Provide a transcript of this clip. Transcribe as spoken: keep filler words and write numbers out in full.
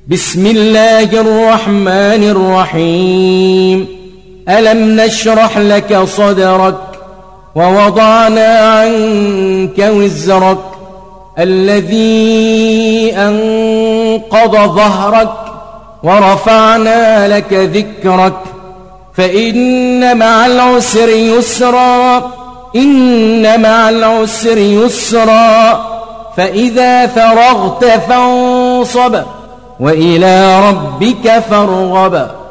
بسم الله الرحمن الرحيم. ألم نشرح لك صدرك ووضعنا عنك وزرك الذي أنقض ظهرك ورفعنا لك ذكرك فإن مع العسر يسرا إن مع العسر يسرا فإذا فرغت فانصب وإلى ربك فارغب.